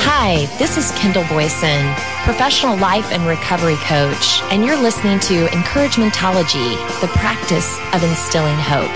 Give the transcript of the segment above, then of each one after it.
Hi, this is Kendall Boyson, professional life and recovery coach, and you're listening to Encouragementology, the practice of instilling hope.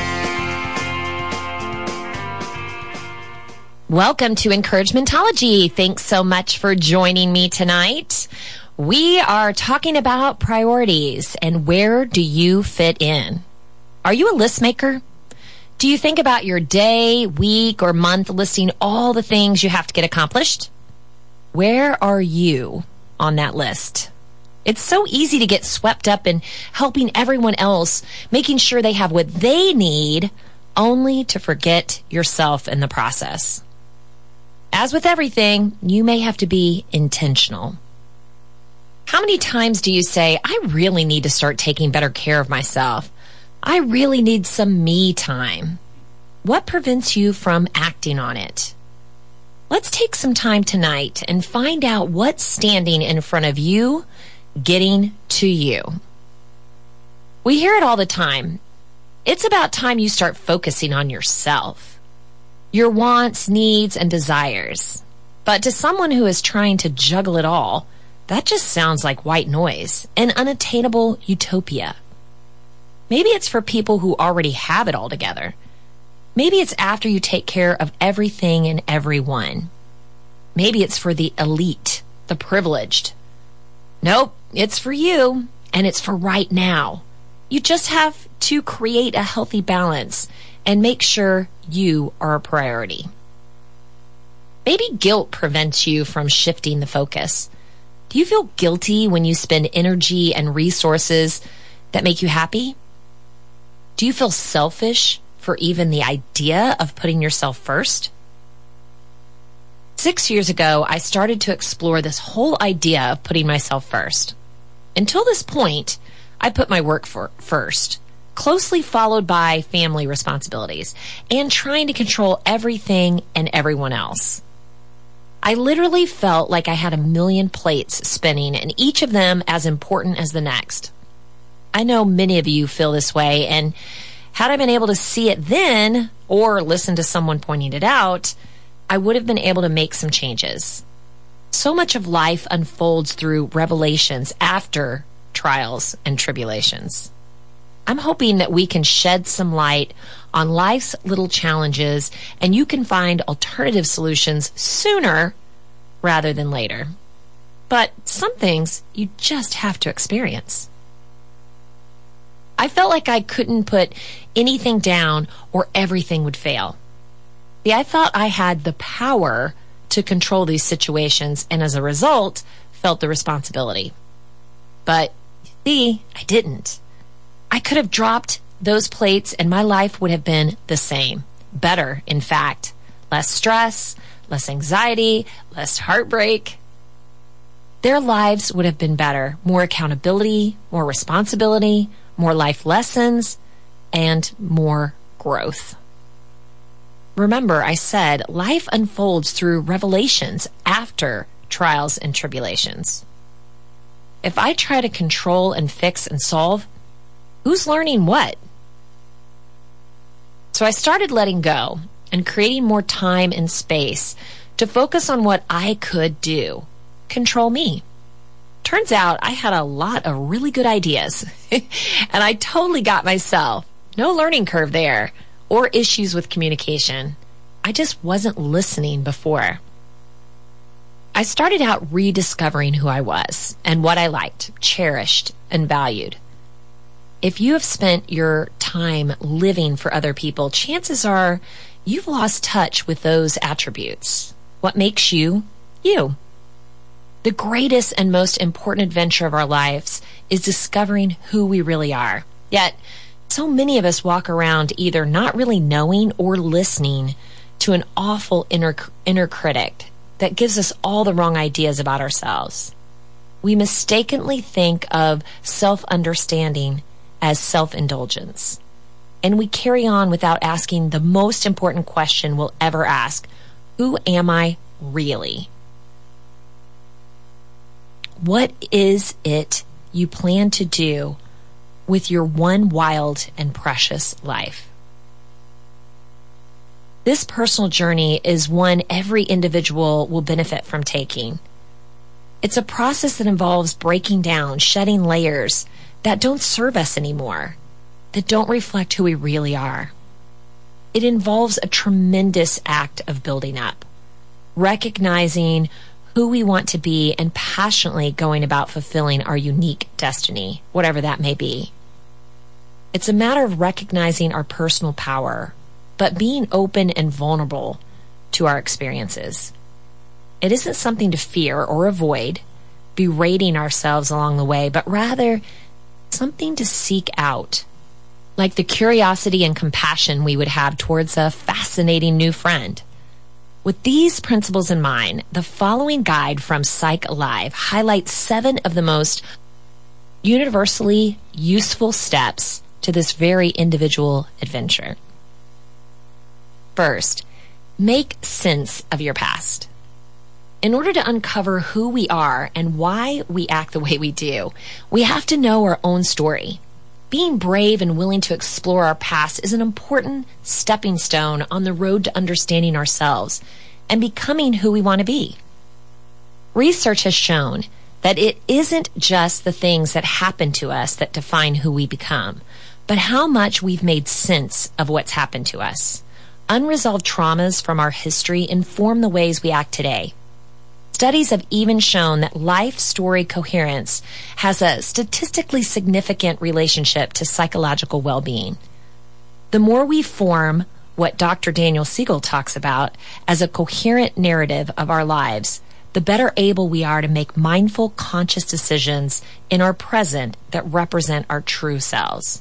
Welcome to Encouragementology. Thanks so much for joining me tonight. We are talking about priorities and where do you fit in? Are you a list maker? Do you think about your day, week, or month listing all the things you have to get accomplished? Where are you on that list? It's so easy to get swept up in helping everyone else, making sure they have what they need, only to forget yourself in the process. As with everything, you may have to be intentional. How many times do you say, I really need to start taking better care of myself? I really need some me time. What prevents you from acting on it? Let's take some time tonight and find out what's standing in front of you, getting to you. We hear it all the time. It's about time you start focusing on yourself, your wants, needs, and desires. But to someone who is trying to juggle it all, that just sounds like white noise, an unattainable utopia. Maybe it's for people who already have it all together. Maybe it's after you take care of everything and everyone. Maybe it's for the elite, the privileged. Nope, it's for you, and it's for right now. You just have to create a healthy balance and make sure you are a priority. Maybe guilt prevents you from shifting the focus. Do you feel guilty when you spend energy and resources that make you happy? Do you feel selfish for even the idea of putting yourself first? 6 years ago, I started to explore this whole idea of putting myself first. Until this point, I put my work first, closely followed by family responsibilities and trying to control everything and everyone else. I literally felt like I had a million plates spinning and each of them as important as the next. I know many of you feel this way, and had I been able to see it then or listen to someone pointing it out, I would have been able to make some changes. So much of life unfolds through revelations after trials and tribulations. I'm hoping that we can shed some light on life's little challenges and you can find alternative solutions sooner rather than later. But some things you just have to experience. I felt like I couldn't put anything down or everything would fail. See, I thought I had the power to control these situations and as a result, felt the responsibility. But see, I didn't. I could have dropped those plates and my life would have been the same. Better, in fact. Less stress, less anxiety, less heartbreak. Their lives would have been better. More accountability, more responsibility, more life lessons, and more growth. Remember, I said life unfolds through revelations after trials and tribulations. If I try to control and fix and solve, who's learning what? So I started letting go and creating more time and space to focus on what I could do. Control me. Turns out I had a lot of really good ideas, and I totally got myself. No learning curve there, or issues with communication. I just wasn't listening before. I started out rediscovering who I was and what I liked, cherished, and valued. If you have spent your time living for other people, chances are you've lost touch with those attributes. What makes you, you. The greatest and most important adventure of our lives is discovering who we really are. Yet, so many of us walk around either not really knowing or listening to an awful inner critic that gives us all the wrong ideas about ourselves. We mistakenly think of self-understanding as self-indulgence. And we carry on without asking the most important question we'll ever ask. Who am I really? What is it you plan to do with your one wild and precious life? This personal journey is one every individual will benefit from taking. It's a process that involves breaking down, shedding layers that don't serve us anymore, that don't reflect who we really are. It involves a tremendous act of building up, recognizing who we want to be and passionately going about fulfilling our unique destiny, whatever that may be. It's a matter of recognizing our personal power, but being open and vulnerable to our experiences. It isn't something to fear or avoid, berating ourselves along the way, but rather something to seek out, like the curiosity and compassion we would have towards a fascinating new friend. With these principles in mind, the following guide from Psych Alive highlights 7 of the most universally useful steps to this very individual adventure. First, make sense of your past. In order to uncover who we are and why we act the way we do, we have to know our own story. Being brave and willing to explore our past is an important stepping stone on the road to understanding ourselves and becoming who we want to be. Research has shown that it isn't just the things that happen to us that define who we become, but how much we've made sense of what's happened to us. Unresolved traumas from our history inform the ways we act today. Studies have even shown that life story coherence has a statistically significant relationship to psychological well-being. The more we form what Dr. Daniel Siegel talks about as a coherent narrative of our lives, the better able we are to make mindful, conscious decisions in our present that represent our true selves.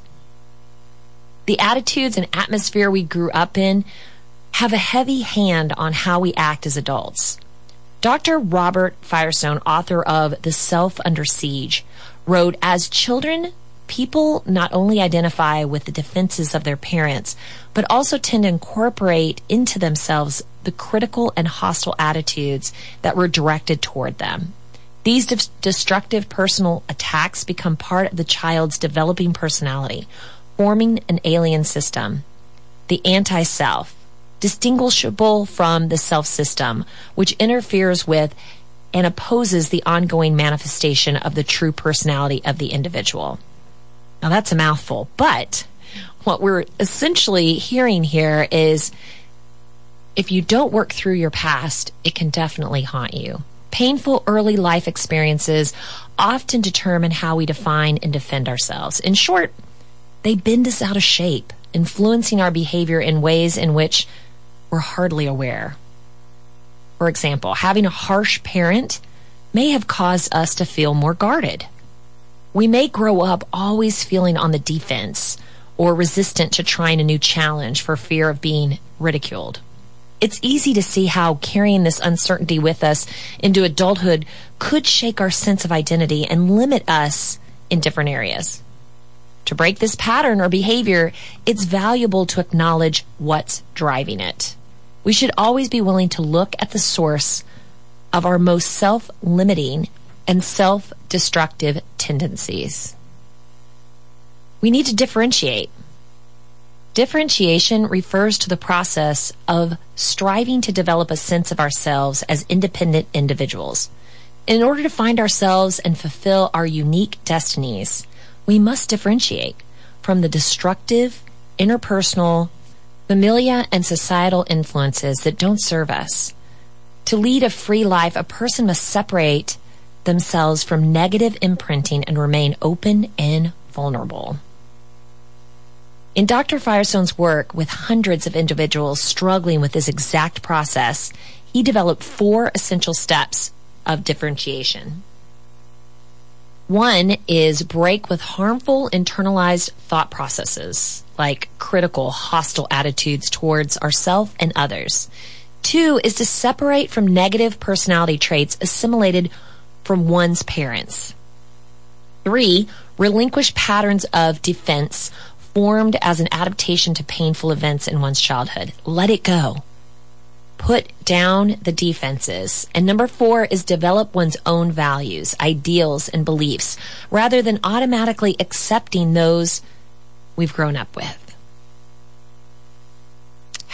The attitudes and atmosphere we grew up in have a heavy hand on how we act as adults. Dr. Robert Firestone, author of The Self Under Siege, wrote, "As children, people not only identify with the defenses of their parents, but also tend to incorporate into themselves the critical and hostile attitudes that were directed toward them. These destructive personal attacks become part of the child's developing personality, forming an alien system, the anti-self, distinguishable from the self-system, which interferes with and opposes the ongoing manifestation of the true personality of the individual." Now that's a mouthful, but what we're essentially hearing here is if you don't work through your past, it can definitely haunt you. Painful early life experiences often determine how we define and defend ourselves. In short, they bend us out of shape, influencing our behavior in ways in which we're hardly aware. For example, having a harsh parent may have caused us to feel more guarded. We may grow up always feeling on the defense or resistant to trying a new challenge for fear of being ridiculed. It's easy to see how carrying this uncertainty with us into adulthood could shake our sense of identity and limit us in different areas. To break this pattern or behavior, it's valuable to acknowledge what's driving it. We should always be willing to look at the source of our most self-limiting and self-destructive tendencies. We need to differentiate. Differentiation refers to the process of striving to develop a sense of ourselves as independent individuals. In order to find ourselves and fulfill our unique destinies, we must differentiate from the destructive, interpersonal, familial, and societal influences that don't serve us. To lead a free life, a person must separate themselves from negative imprinting and remain open and vulnerable. In Dr. Firestone's work with hundreds of individuals struggling with this exact process, he developed 4 essential steps of differentiation. One is break with harmful internalized thought processes, like critical, hostile attitudes towards ourselves and others. 2 is to separate from negative personality traits assimilated from one's parents. 3, relinquish patterns of defense formed as an adaptation to painful events in one's childhood. Let it go. Put down the defenses. And number 4 is develop one's own values, ideals, and beliefs, rather than automatically accepting those we've grown up with.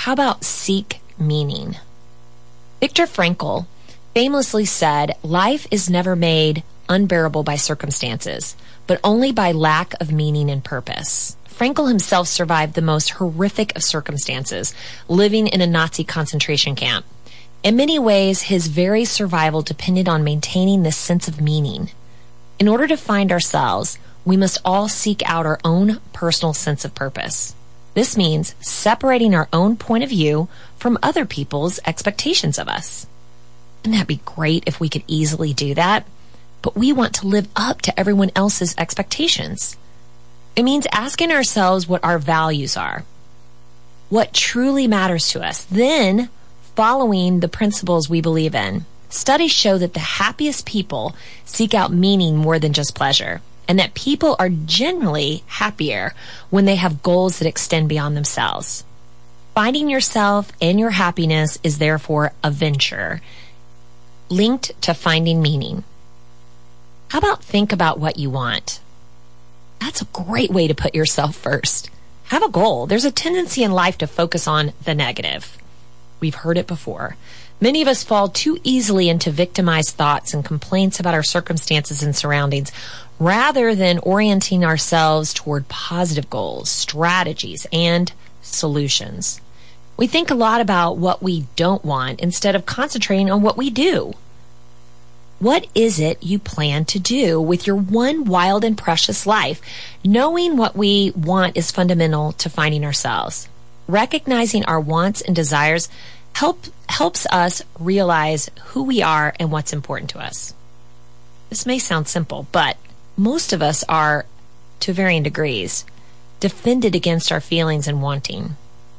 How about seek meaning? Viktor Frankl famously said, "Life is never made unbearable by circumstances, but only by lack of meaning and purpose." Frankl himself survived the most horrific of circumstances, living in a Nazi concentration camp. In many ways, his very survival depended on maintaining this sense of meaning. In order to find ourselves, we must all seek out our own personal sense of purpose. This means separating our own point of view from other people's expectations of us. Wouldn't that be great if we could easily do that? But we want to live up to everyone else's expectations. It means asking ourselves what our values are, what truly matters to us, then following the principles we believe in. Studies show that the happiest people seek out meaning more than just pleasure, and that people are generally happier when they have goals that extend beyond themselves. Finding yourself and your happiness is therefore a venture linked to finding meaning. How about think about what you want? That's a great way to put yourself first. Have a goal. There's a tendency in life to focus on the negative. We've heard it before. Many of us fall too easily into victimized thoughts and complaints about our circumstances and surroundings, rather than orienting ourselves toward positive goals, strategies, and solutions. We think a lot about what we don't want instead of concentrating on what we do. What is it you plan to do with your one wild and precious life? Knowing what we want is fundamental to finding ourselves. Recognizing our wants and desires helps us realize who we are and what's important to us. This may sound simple, but most of us are, to varying degrees, defended against our feelings and wanting.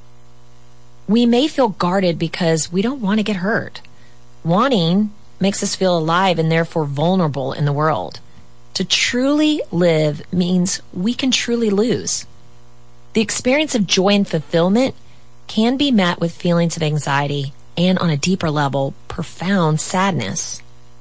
We may feel guarded because we don't want to get hurt. Wanting makes us feel alive and therefore vulnerable in the world. To truly live means we can truly lose. The experience of joy and fulfillment can be met with feelings of anxiety and, on a deeper level, profound sadness.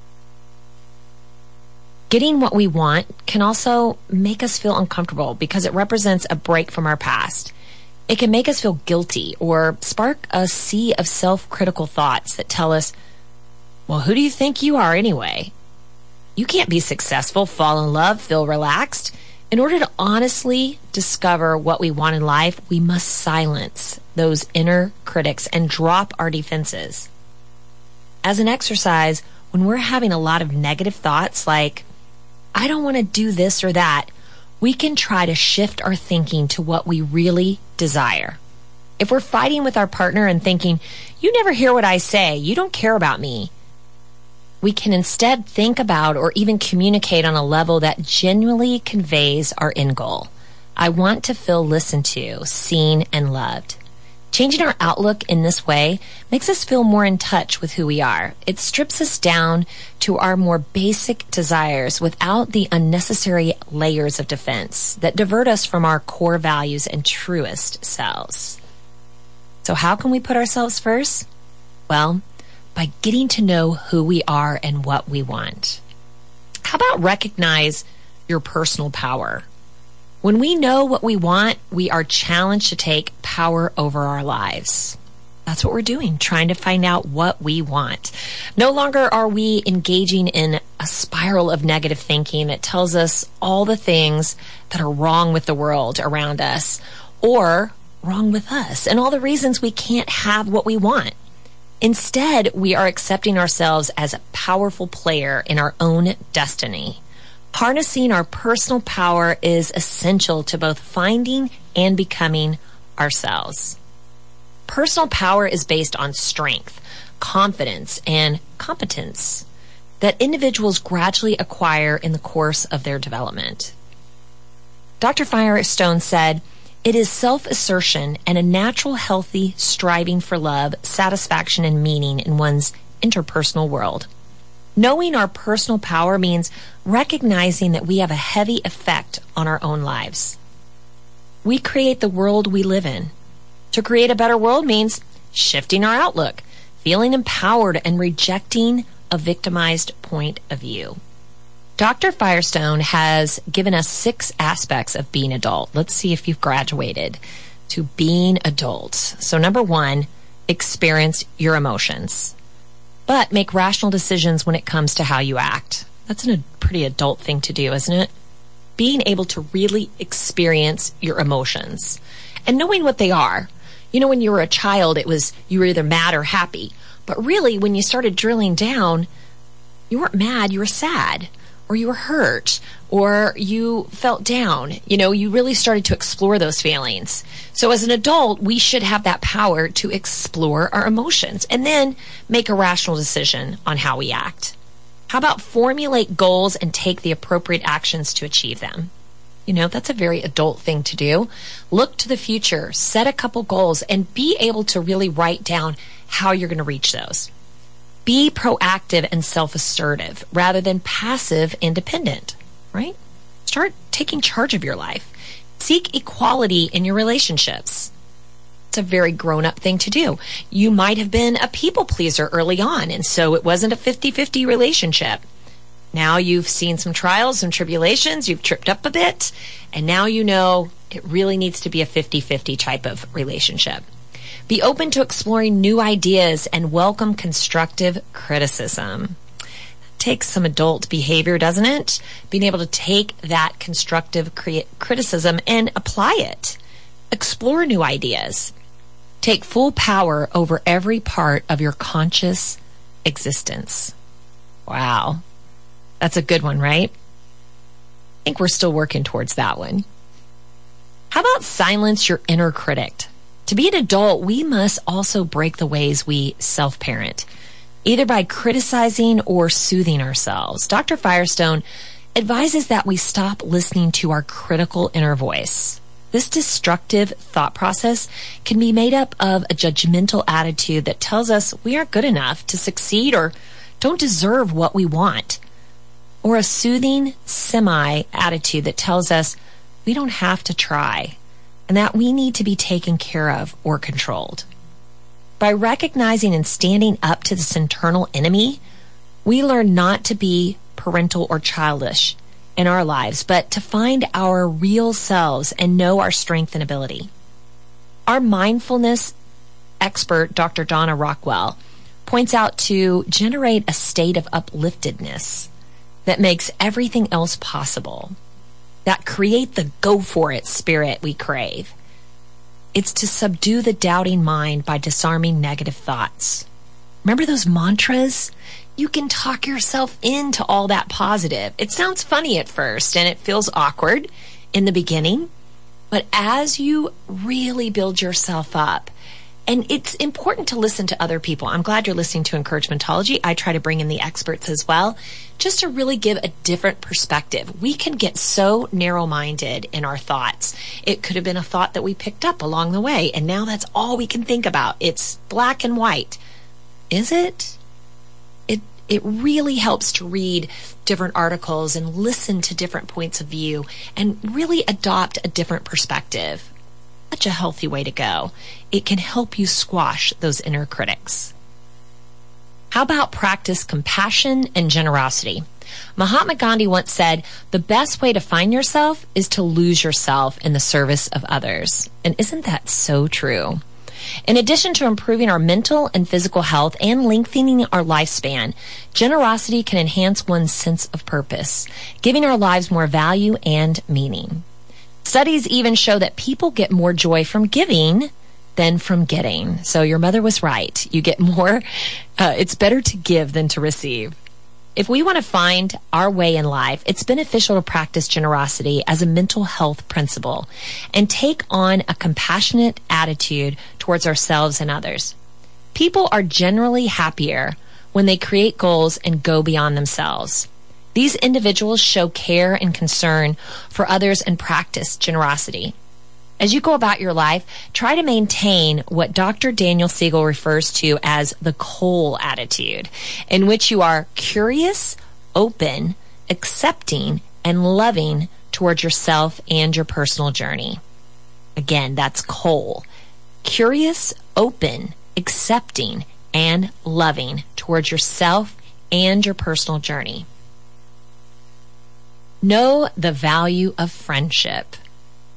Getting what we want can also make us feel uncomfortable because it represents a break from our past. It can make us feel guilty or spark a sea of self-critical thoughts that tell us, well, who do you think you are anyway? You can't be successful, fall in love, feel relaxed. In order to honestly discover what we want in life, we must silence those inner critics and drop our defenses. As an exercise, when we're having a lot of negative thoughts like, I don't want to do this or that, we can try to shift our thinking to what we really desire. If we're fighting with our partner and thinking, you never hear what I say, you don't care about me, we can instead think about or even communicate on a level that genuinely conveys our end goal. I want to feel listened to, seen, and loved. Changing our outlook in this way makes us feel more in touch with who we are. It strips us down to our more basic desires without the unnecessary layers of defense that divert us from our core values and truest selves. So how can we put ourselves first? Well, by getting to know who we are and what we want. How about recognize your personal power? When we know what we want, we are challenged to take power over our lives. That's what we're doing, trying to find out what we want. No longer are we engaging in a spiral of negative thinking that tells us all the things that are wrong with the world around us or wrong with us and all the reasons we can't have what we want. Instead, we are accepting ourselves as a powerful player in our own destiny. Harnessing our personal power is essential to both finding and becoming ourselves. Personal power is based on strength, confidence, and competence that individuals gradually acquire in the course of their development. Dr. Firestone said, "It is self-assertion and a natural, healthy striving for love, satisfaction, and meaning in one's interpersonal world." Knowing our personal power means recognizing that we have a heavy effect on our own lives. We create the world we live in. To create a better world means shifting our outlook, feeling empowered, and rejecting a victimized point of view. Dr. Firestone has given us 6 aspects of being adult. Let's see if you've graduated to being adults. So number one, experience your emotions, but make rational decisions when it comes to how you act. That's a pretty adult thing to do, isn't it? Being able to really experience your emotions and knowing what they are. You know, when you were a child, you were either mad or happy. But really, when you started drilling down, you weren't mad, you were sad, or you were hurt, or you felt down. You know, you really started to explore those feelings. So as an adult, we should have that power to explore our emotions and then make a rational decision on how we act. How about formulate goals and take the appropriate actions to achieve them? You know, that's a very adult thing to do. Look to the future, set a couple goals, and be able to really write down how you're going to reach those. Be proactive and self-assertive rather than passive independent, right? Start taking charge of your life. Seek equality in your relationships. It's a very grown-up thing to do. You might have been a people pleaser early on, and so it wasn't a 50-50 relationship. Now you've seen some trials, some tribulations, you've tripped up a bit, and now you know it really needs to be a 50-50 type of relationship. Be open to exploring new ideas and welcome constructive criticism. It takes some adult behavior, doesn't it? Being able to take that constructive criticism and apply it. Explore new ideas. Take full power over every part of your conscious existence. Wow. That's a good one, right? I think we're still working towards that one. How about silence your inner critic? To be an adult, we must also break the ways we self-parent, either by criticizing or soothing ourselves. Dr. Firestone advises that we stop listening to our critical inner voice. This destructive thought process can be made up of a judgmental attitude that tells us we aren't good enough to succeed or don't deserve what we want, or a soothing semi-attitude that tells us we don't have to try and that we need to be taken care of or controlled. By recognizing and standing up to this internal enemy, we learn not to be parental or childish in our lives, but to find our real selves and know our strength and ability. Our mindfulness expert, Dr. Donna Rockwell, points out to generate a state of upliftedness that makes everything else possible, that create the go for it spirit we crave. It's to subdue the doubting mind by disarming negative thoughts. Remember those mantras? You can talk yourself into all that positive. It sounds funny at first and it feels awkward in the beginning, but as you really build yourself up, and it's important to listen to other people. I'm glad you're listening to Encouragementology. I try to bring in the experts as well, just to really give a different perspective. We can get so narrow-minded in our thoughts. It could have been a thought that we picked up along the way, and now that's all we can think about. It's black and white. Is it? It really helps to read different articles and listen to different points of view and really adopt a different perspective. Such a healthy way to go. It can help you squash those inner critics. How about practice compassion and generosity? Mahatma Gandhi once said, the best way to find yourself is to lose yourself in the service of others. And isn't that so true? In addition to improving our mental and physical health and lengthening our lifespan, generosity can enhance one's sense of purpose, giving our lives more value and meaning. Studies even show that people get more joy from giving than from getting. So your mother was right. You get more. It's better to give than to receive. If we want to find our way in life, it's beneficial to practice generosity as a mental health principle and take on a compassionate attitude towards ourselves and others. People are generally happier when they create goals and go beyond themselves. These individuals show care and concern for others and practice generosity. As you go about your life, try to maintain what Dr. Daniel Siegel refers to as the Cole attitude, in which you are curious, open, accepting, and loving towards yourself and your personal journey. Again, that's Cole. Curious, open, accepting, and loving towards yourself and your personal journey. Know the value of friendship.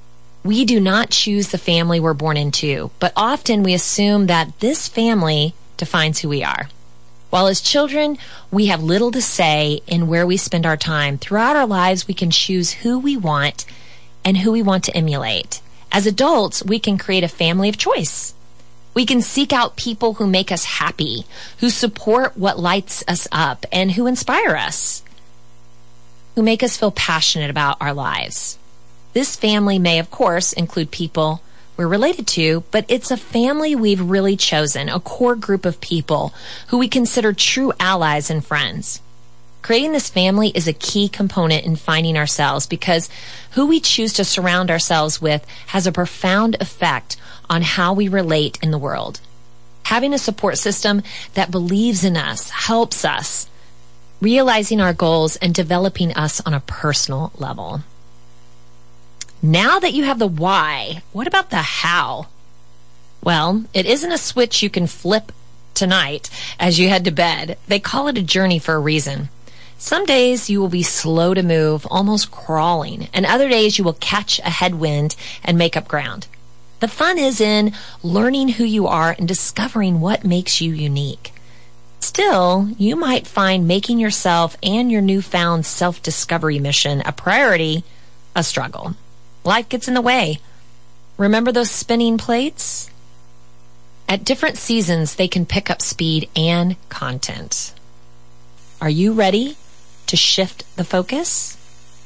We do not choose the family we're born into, but often we assume that this family defines who we are. While as children, we have little to say in where we spend our time. Throughout our lives, we can choose who we want and who we want to emulate. As adults, we can create a family of choice. We can seek out people who make us happy, who support what lights us up, and who inspire us, who make us feel passionate about our lives. This family may, of course, include people we're related to, but it's a family we've really chosen, a core group of people who we consider true allies and friends. Creating this family is a key component in finding ourselves because who we choose to surround ourselves with has a profound effect on how we relate in the world. Having a support system that believes in us helps us realizing our goals and developing us on a personal level. Now that you have the why, what about the how? Well, it isn't a switch you can flip tonight as you head to bed. They call it a journey for a reason. Some days you will be slow to move, almost crawling, and other days you will catch a headwind and make up ground. The fun is in learning who you are and discovering what makes you unique. Still, you might find making yourself and your newfound self-discovery mission a priority a struggle. Life gets in the way. Remember those spinning plates? At different seasons, they can pick up speed and content. Are you ready to shift the focus?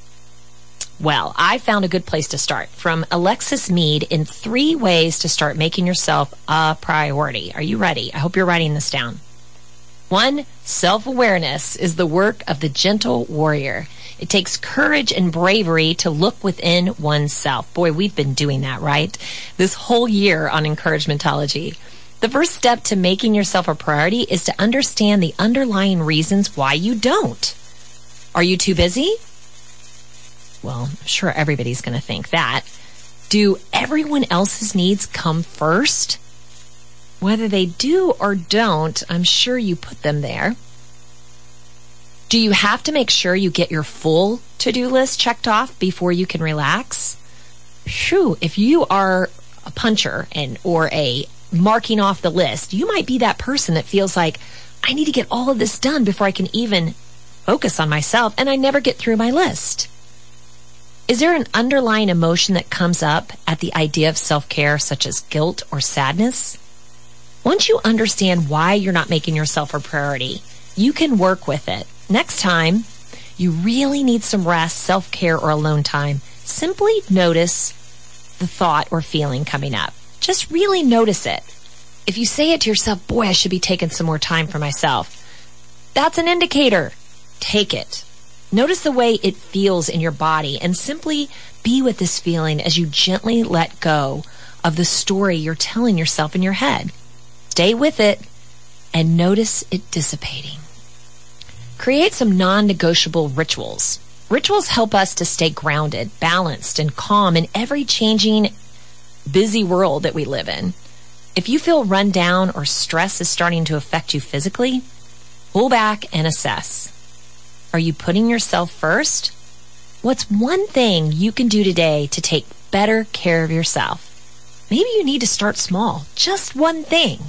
Well, I found a good place to start from Alexis Mead in 3 ways to start making yourself a priority. Are you ready? I hope you're writing this down. 1, self-awareness is the work of the gentle warrior. It takes courage and bravery to look within oneself. Boy, we've been doing that, right? This whole year on Encouragementology. The first step to making yourself a priority is to understand the underlying reasons why you don't. Are you too busy? Well, I'm sure everybody's going to think that. Do everyone else's needs come first? Whether they do or don't, I'm sure you put them there. Do you have to make sure you get your full to-do list checked off before you can relax? Phew, if you are a puncher or a marking off the list, you might be that person that feels like, I need to get all of this done before I can even focus on myself, and I never get through my list. Is there an underlying emotion that comes up at the idea of self-care, such as guilt or sadness? Once you understand why you're not making yourself a priority, you can work with it. Next time you really need some rest, self-care, or alone time, simply notice the thought or feeling coming up. Just really notice it. If you say it to yourself, boy, I should be taking some more time for myself, that's an indicator. Take it. Notice the way it feels in your body and simply be with this feeling as you gently let go of the story you're telling yourself in your head. Stay with it and notice it dissipating. Create some non-negotiable rituals. Rituals help us to stay grounded, balanced, and calm in every changing, busy world that we live in. If you feel run down or stress is starting to affect you physically, pull back and assess. Are you putting yourself first? What's one thing you can do today to take better care of yourself? Maybe you need to start small, just one thing.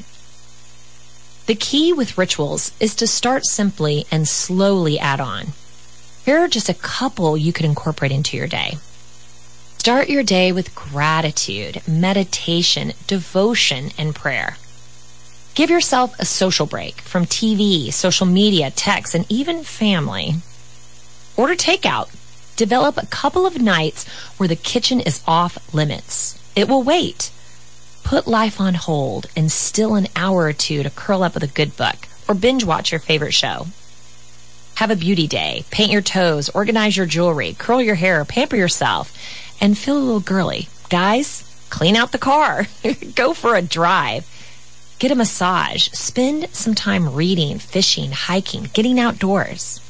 The key with rituals is to start simply and slowly add on. Here are just a couple you could incorporate into your day. Start your day with gratitude, meditation, devotion, and prayer. Give yourself a social break from TV, social media, text, and even family. Order takeout. Develop a couple of nights where the kitchen is off limits. It will wait. Put life on hold and still an hour or two to curl up with a good book or binge watch your favorite show. Have a beauty day. Paint your toes, organize your jewelry, curl your hair, pamper yourself, and feel a little girly. Guys, clean out the car. Go for a drive. Get a massage. Spend some time reading, fishing, hiking, getting outdoors.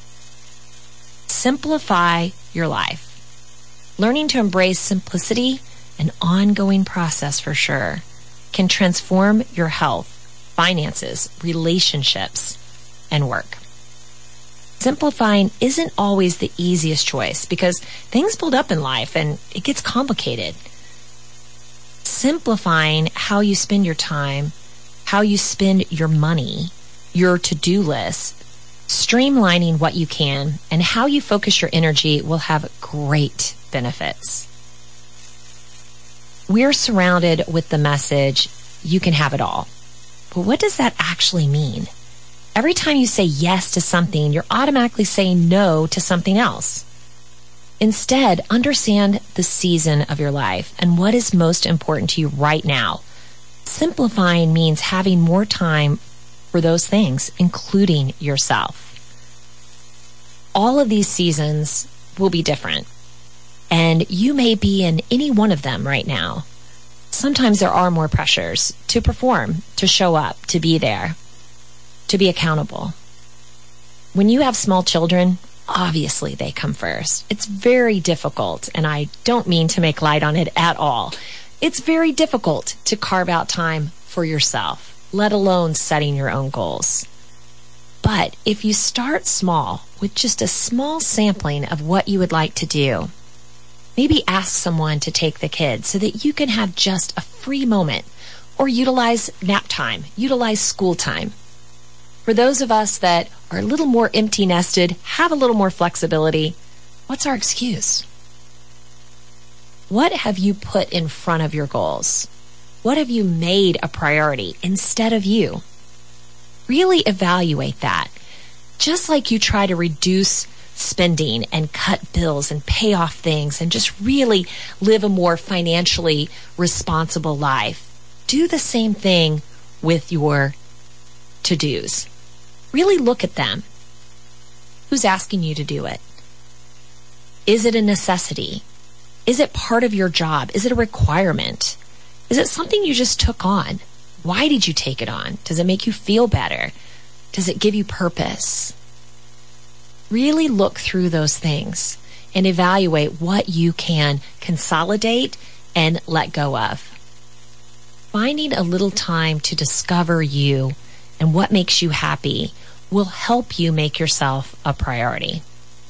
Simplify your life. Learning to embrace simplicity, an ongoing process for sure, can transform your health, finances, relationships, and work. Simplifying isn't always the easiest choice because things build up in life and it gets complicated. simplifying how you spend your time, how you spend your money, your to-do list, streamlining what you can, and how you focus your energy will have great benefits. We're surrounded with the message, you can have it all. But what does that actually mean? Every time you say yes to something, you're automatically saying no to something else. Instead, understand the season of your life and what is most important to you right now. Simplifying means having more time for those things, including yourself. All of these seasons will be different, and you may be in any one of them right now. Sometimes there are more pressures to perform, to show up, to be there, to be accountable. When you have small children, obviously they come first. It's very difficult, and I don't mean to make light on it at all. It's very difficult to carve out time for yourself, let alone setting your own goals. But if you start small with just a small sampling of what you would like to do, maybe ask someone to take the kids so that you can have just a free moment, or utilize nap time, utilize school time. For those of us that are a little more empty nested, have a little more flexibility, what's our excuse? What have you put in front of your goals? What have you made a priority instead of you? Really evaluate that. Just like you try to reduce spending and cut bills and pay off things and just really live a more financially responsible life, do the same thing with your to-dos. Really look at them. Who's asking you to do it? Is it a necessity? Is it part of your job? Is it a requirement? Is it something you just took on? Why did you take it on? Does it make you feel better? Does it give you purpose? Really look through those things and evaluate what you can consolidate and let go of. Finding a little time to discover you and what makes you happy will help you make yourself a priority.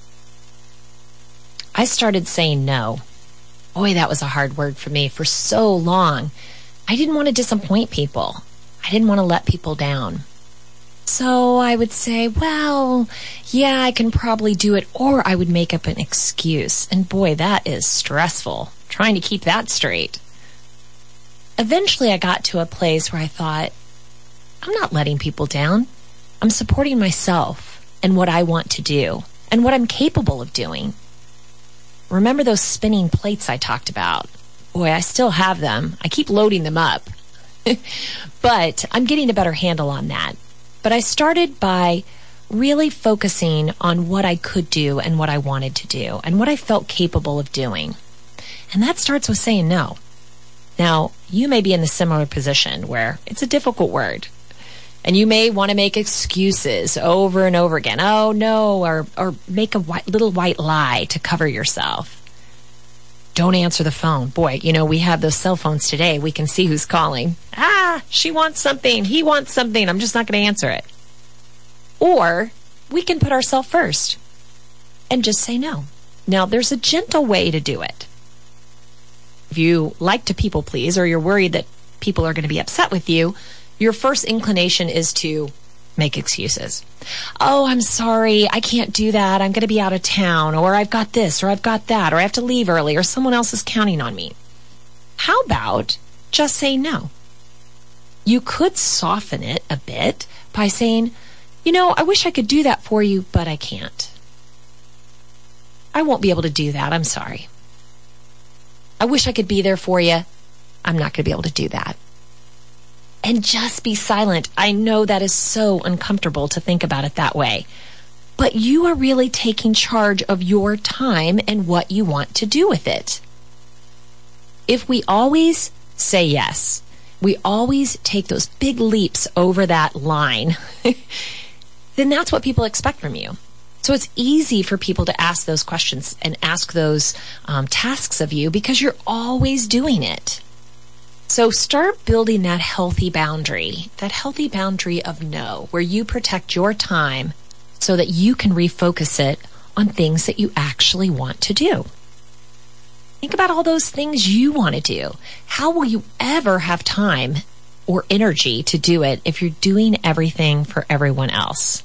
I started saying no. Boy, that was a hard word for me for so long. I didn't want to disappoint people. I didn't want to let people down. So I would say, well, yeah, I can probably do it, or I would make up an excuse. And boy, that is stressful, trying to keep that straight. Eventually, I got to a place where I thought, I'm not letting people down. I'm supporting myself and what I want to do and what I'm capable of doing. Remember those spinning plates I talked about? Boy, I still have them. I keep loading them up. But I'm getting a better handle on that. But I started by really focusing on what I could do and what I wanted to do and what I felt capable of doing. And that starts with saying no. Now, you may be in a similar position where it's a difficult word. And you may want to make excuses over and over again. Oh, no, or make a little white lie to cover yourself. Don't answer the phone. Boy, we have those cell phones today. We can see who's calling. She wants something. He wants something. I'm just not going to answer it. Or we can put ourselves first and just say no. Now, there's a gentle way to do it. If you like to people please, or you're worried that people are going to be upset with you, your first inclination is to make excuses. Oh, I'm sorry, I can't do that. I'm going to be out of town, or I've got this, or I've got that, or I have to leave early, or someone else is counting on me. How about just say no? You could soften it a bit by saying, I wish I could do that for you, but I can't. I won't be able to do that. I'm sorry. I wish I could be there for you. I'm not going to be able to do that. And just be silent. I know that is so uncomfortable to think about it that way. But you are really taking charge of your time and what you want to do with it. If we always say yes, we always take those big leaps over that line, then that's what people expect from you. So it's easy for people to ask those questions and ask those tasks of you because you're always doing it. So start building that healthy boundary of no, where you protect your time so that you can refocus it on things that you actually want to do. Think about all those things you want to do. How will you ever have time or energy to do it if you're doing everything for everyone else?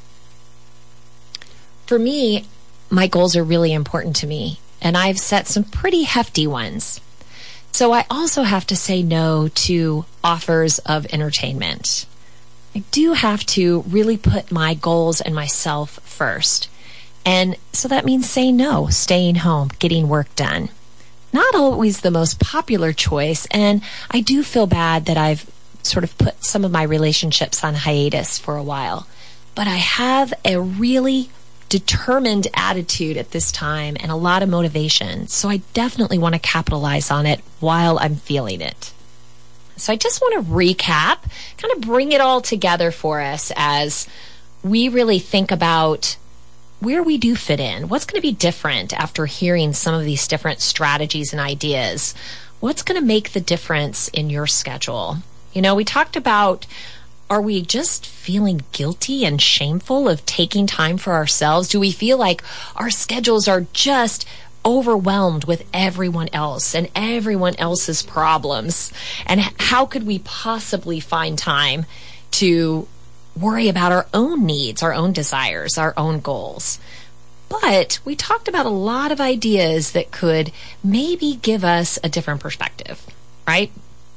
For me, my goals are really important to me, and I've set some pretty hefty ones. So I also have to say no to offers of entertainment. I do have to really put my goals and myself first. And so that means saying no, staying home, getting work done. Not always the most popular choice, and I do feel bad that I've sort of put some of my relationships on hiatus for a while. But I have a really determined attitude at this time and a lot of motivation, so I definitely want to capitalize on it while I'm feeling it. So I just want to recap, kind of bring it all together for us as we really think about where we do fit in. What's going to be different after hearing some of these different strategies and ideas? What's going to make the difference in your schedule? You know, we talked about, are we just feeling guilty and shameful of taking time for ourselves? Do we feel like our schedules are just overwhelmed with everyone else and everyone else's problems? And how could we possibly find time to worry about our own needs, our own desires, our own goals? But we talked about a lot of ideas that could maybe give us a different perspective, right?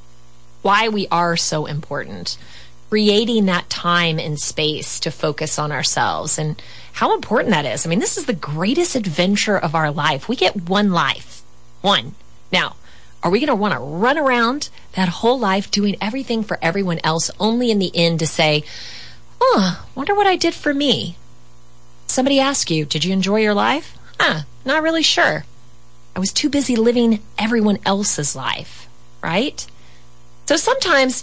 Why we are so important. Creating that time and space to focus on ourselves and how important that is. I mean, this is the greatest adventure of our life. We get one life. One. Now, are we going to want to run around that whole life doing everything for everyone else, only in the end to say, wonder what I did for me? Somebody asks you, did you enjoy your life? Not really sure. I was too busy living everyone else's life, right? So sometimes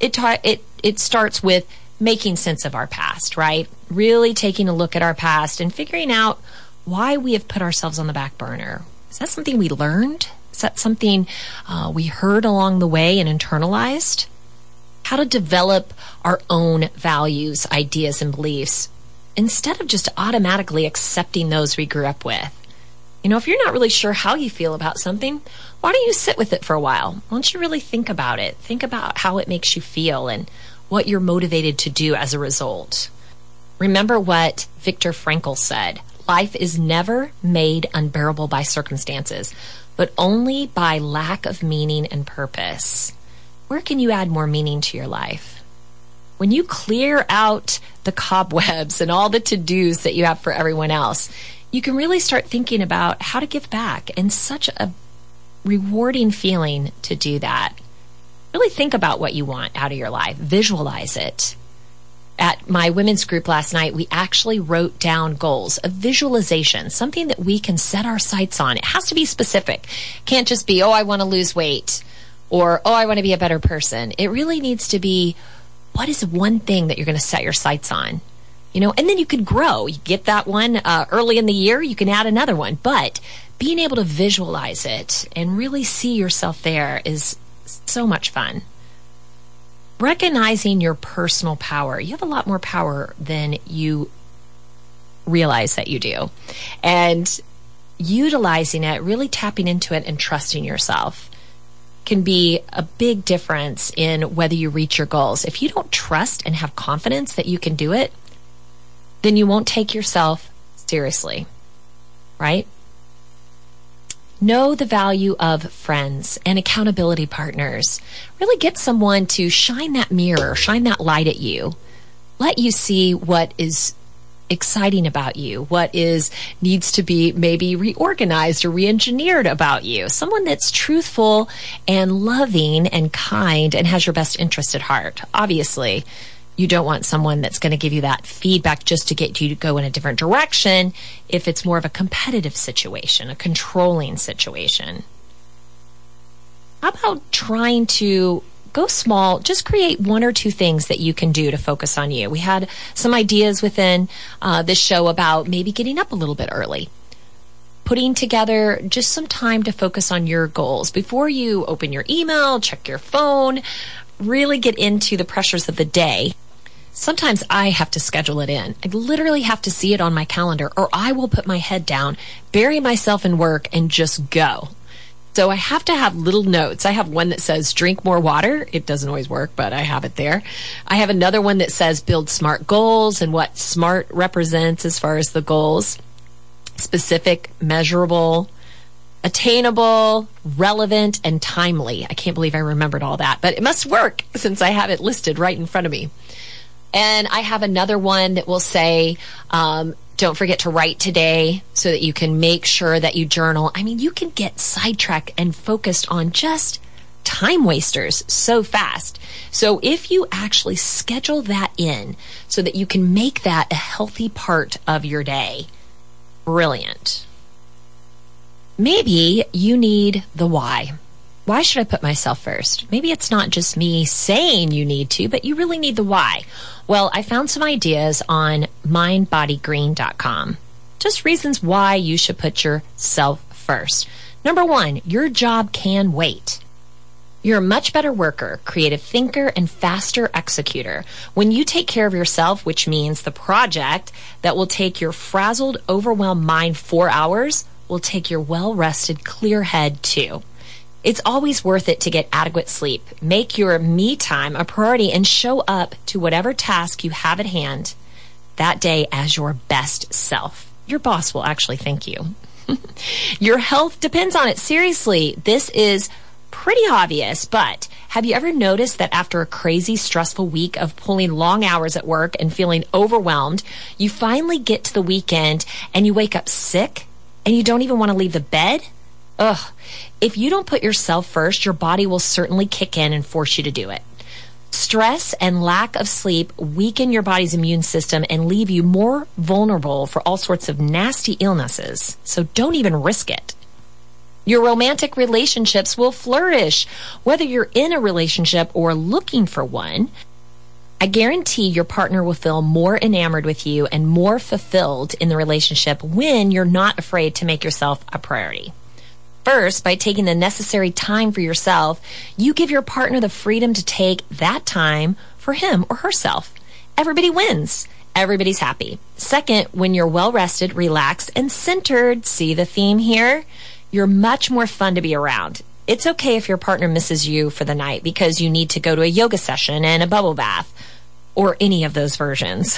it starts with making sense of our past, right? Really taking a look at our past and figuring out why we have put ourselves on the back burner. Is that something we learned? Is that something we heard along the way and internalized? How to develop our own values, ideas, and beliefs instead of just automatically accepting those we grew up with. You know, if you're not really sure how you feel about something, why don't you sit with it for a while? Why don't you really think about it? Think about how it makes you feel and what you're motivated to do as a result. Remember what Viktor Frankl said, life is never made unbearable by circumstances, but only by lack of meaning and purpose. Where can you add more meaning to your life? When you clear out the cobwebs and all the to-dos that you have for everyone else, you can really start thinking about how to give back, and such a rewarding feeling to do that. Really think about what you want out of your life. Visualize it. At my women's group last night, we actually wrote down goals, a visualization, something that we can set our sights on. It has to be specific. Can't just be, I want to lose weight, or, I want to be a better person. It really needs to be, what is one thing that you're going to set your sights on? You know, and then you could grow. You get that one early in the year, you can add another one. But being able to visualize it and really see yourself there is so much fun. Recognizing your personal power. You have a lot more power than you realize that you do. And utilizing it, really tapping into it and trusting yourself can be a big difference in whether you reach your goals. If you don't trust and have confidence that you can do it, then you won't take yourself seriously, right? Know the value of friends and accountability partners. Really get someone to shine that mirror, shine that light at you. Let you see what is exciting about you, what needs to be maybe reorganized or re-engineered about you. Someone that's truthful and loving and kind and has your best interest at heart. Obviously, you don't want someone that's going to give you that feedback just to get you to go in a different direction if it's more of a competitive situation, a controlling situation. How about trying to go small? Just create one or two things that you can do to focus on you. We had some ideas within this show about maybe getting up a little bit early, putting together just some time to focus on your goals before you open your email, check your phone, really get into the pressures of the day. Sometimes I have to schedule it in. I literally have to see it on my calendar, or I will put my head down, bury myself in work, and just go. So I have to have little notes. I have one that says drink more water. It doesn't always work, but I have it there. I have another one that says build SMART goals and what SMART represents as far as the goals. Specific, measurable, attainable, relevant, and timely. I can't believe I remembered all that, but it must work since I have it listed right in front of me. And I have another one that will say, don't forget to write today so that you can make sure that you journal. I mean, you can get sidetracked and focused on just time wasters so fast. So if you actually schedule that in so that you can make that a healthy part of your day, brilliant. Maybe you need the why. Why should I put myself first? Maybe it's not just me saying you need to, but you really need the why. Well, I found some ideas on mindbodygreen.com. Just reasons why you should put yourself first. Number one, your job can wait. You're a much better worker, creative thinker, and faster executor when you take care of yourself, which means the project that will take your frazzled, overwhelmed mind 4 hours will take your well-rested, clear head 2. It's always worth it to get adequate sleep. Make your me time a priority and show up to whatever task you have at hand that day as your best self. Your boss will actually thank you. Your health depends on it. Seriously, this is pretty obvious, but have you ever noticed that after a crazy, stressful week of pulling long hours at work and feeling overwhelmed, you finally get to the weekend and you wake up sick and you don't even want to leave the bed? Ugh. If you don't put yourself first, your body will certainly kick in and force you to do it. Stress and lack of sleep weaken your body's immune system and leave you more vulnerable for all sorts of nasty illnesses. So don't even risk it. Your romantic relationships will flourish, whether you're in a relationship or looking for one. I guarantee your partner will feel more enamored with you and more fulfilled in the relationship when you're not afraid to make yourself a priority. First, by taking the necessary time for yourself, you give your partner the freedom to take that time for him or herself. Everybody wins. Everybody's happy. Second, when you're well-rested, relaxed, and centered, see the theme here? You're much more fun to be around. It's okay if your partner misses you for the night because you need to go to a yoga session and a bubble bath, or any of those versions.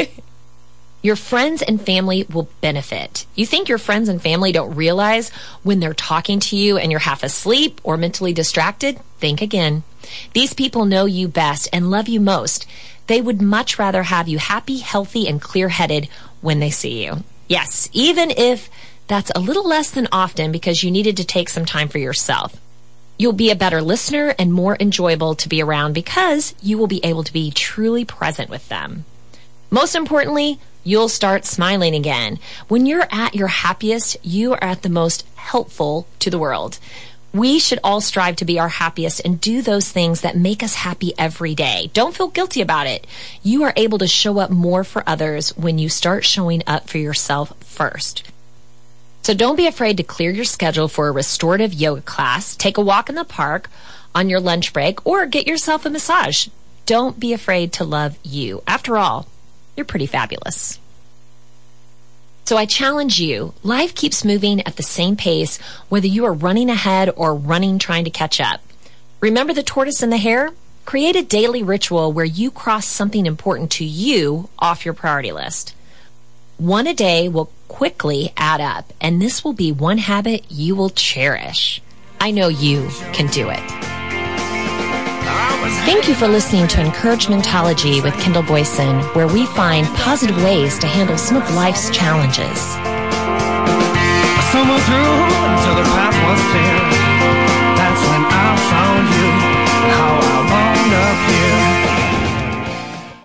Your friends and family will benefit. You think your friends and family don't realize when they're talking to you and you're half asleep or mentally distracted? Think again. These people know you best and love you most. They would much rather have you happy, healthy, and clear-headed when they see you. Yes, even if that's a little less than often because you needed to take some time for yourself. You'll be a better listener and more enjoyable to be around because you will be able to be truly present with them. Most importantly, you'll start smiling again. When you're at your happiest, you are at the most helpful to the world. We should all strive to be our happiest and do those things that make us happy every day. Don't feel guilty about it. You are able to show up more for others when you start showing up for yourself first. So don't be afraid to clear your schedule for a restorative yoga class, take a walk in the park on your lunch break, or get yourself a massage. Don't be afraid to love you. After all, you're pretty fabulous. So I challenge you, life keeps moving at the same pace, whether you are running ahead or running trying to catch up. Remember the tortoise and the hare? Create a daily ritual where you cross something important to you off your priority list. One a day will quickly add up, and this will be one habit you will cherish. I know you can do it. Thank you for listening to Encouragementology with Kendall Boyson, where we find positive ways to handle some of life's challenges. Someone through until the path was clear.